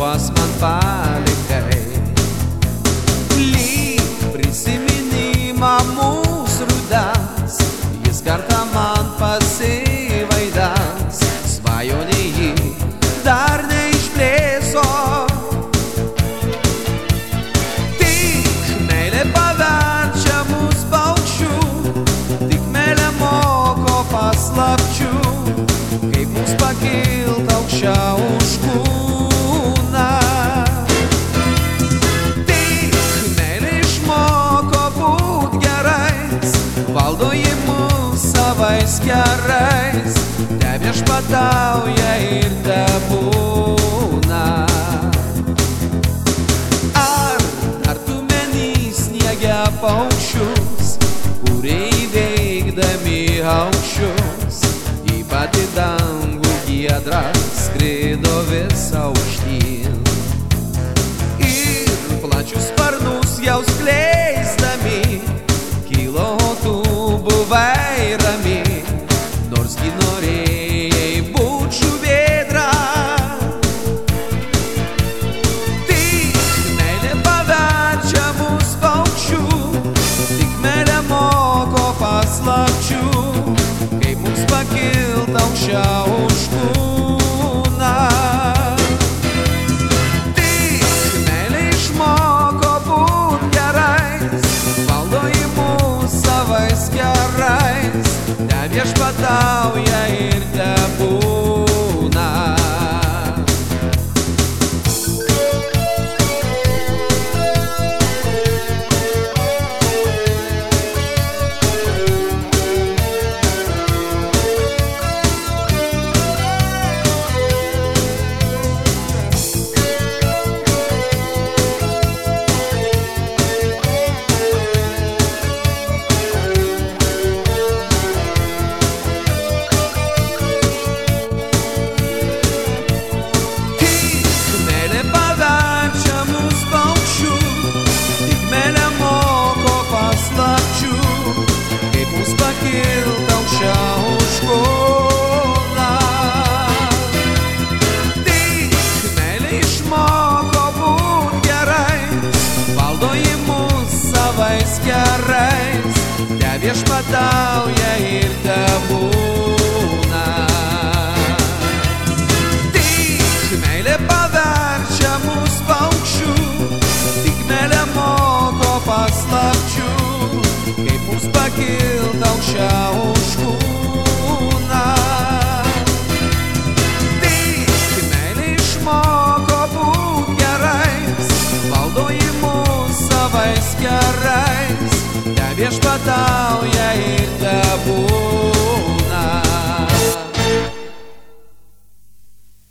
juos man palikai. Lyg prisiminimą mūsų rudas, jis kartą man pasivaidans. Svajonė jį dar neišplėso, tik meilė paverčia mus paukščių, tik meilė moko paslapčių, kaip mus pakilt aukščiau už kūną. Tik meilė išmoko būt gerais, valdo jį mus savais gerais, teviešpatauja ir tebūna. Ar tu meni sniege paukščius, kurie įveikdami aukščius į patį dangų giedrą skrido vis aukštyn. Ir plačius sparnus jau skleisdami kilo, tu buvai rami, nors gi norėjai būt žuvėdra. Tik meilė paverčia mus paukščių, tik meilė moko paslapčių, kaip mums pakilt aukščiau už kūną. Tik meilė išmoko būt gerais, valdo jį mus savais gerais, teviešpatauja ir tebūna. Pakilt aukščiau už kūną. Tik meilė išmoko būt gerais, valdo jį mus savais gerais, teviešpatauja ir tebūna. Tik meilė paverčia mus paukščių, tik meilė moko paslapčių, kaip mums pakilt aukščiau už kūną. Tik meilė išmoko būt gerais, valdo jį mus savais gerais, teviešpatauja ir tebūna.